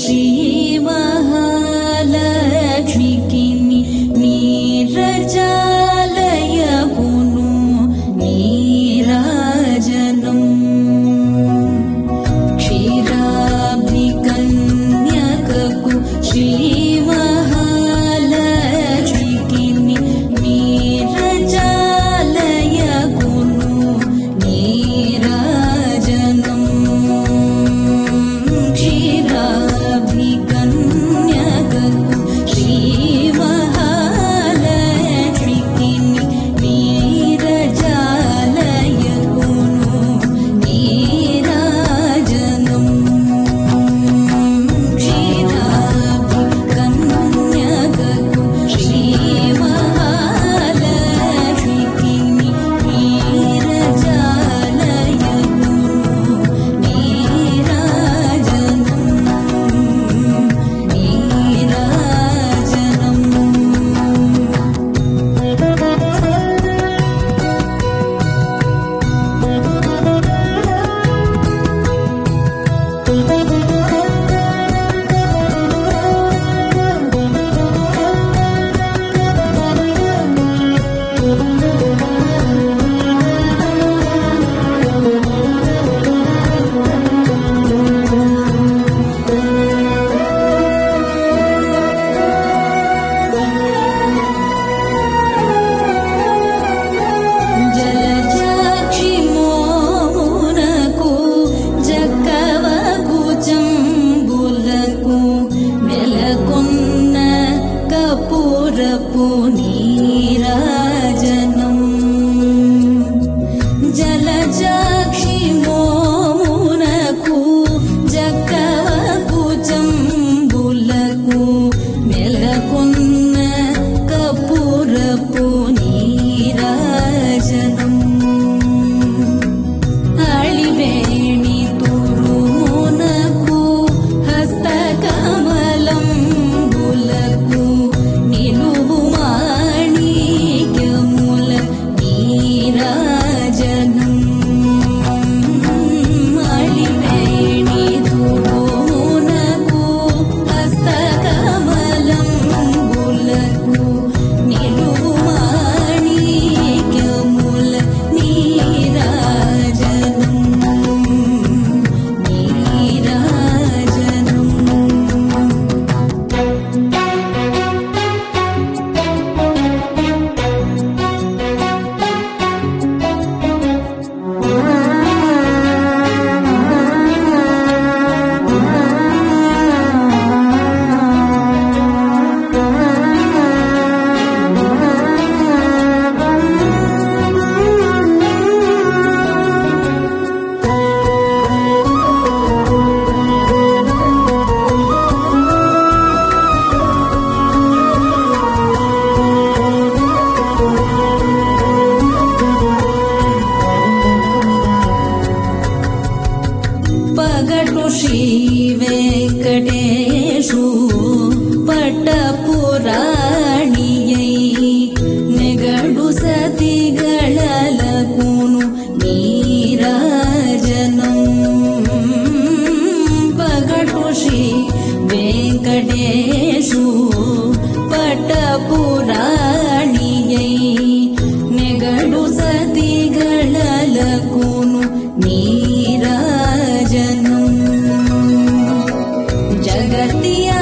శ్రీ మహాలక్ష్మికి నీరజాలయకును నీరాజనం క్షీరాబ్ధికన్యకకు శ్రీ మహాలక్ష్మికి నీరజాలయకును నీరాజనం క్షీరాబ్ధికన్యకకు శ్రీ మహాలక్ష్మికి నీరజాలయకును నీరాజనం క్షీరాబ్ధికన్యకకు శ్రీ మహాలక్ష్మికి నీరజాలయకును నీరాజనం జలజాక్షి మోమునకు జక్కవకు జంబులకు నెలకొన్న కపూరపు నీరాజనం జలజాక్షి మోమునకు జక్కవకు జంబులకు నెలకొన్న కపూరపు నీరాజనం అళివేణి తురుమునకు హస్తకమలంబులకు నిలువు మాణిక్యముల నీరాజనం అళివేణి తురుమునకు హస్తకమలంబులకు నిలువు మాణిక్యముల నీరాజనం నీరాజనం పగటు శ్రీ వెంకటేశు పట్టపురాణియై నెగడు సతిగళలకును నీరాజనం పగటు శ్రీ వెంకటేశు పట్టపురాణియై నెగడు సతిగళలకును నీరాజనం జగతియ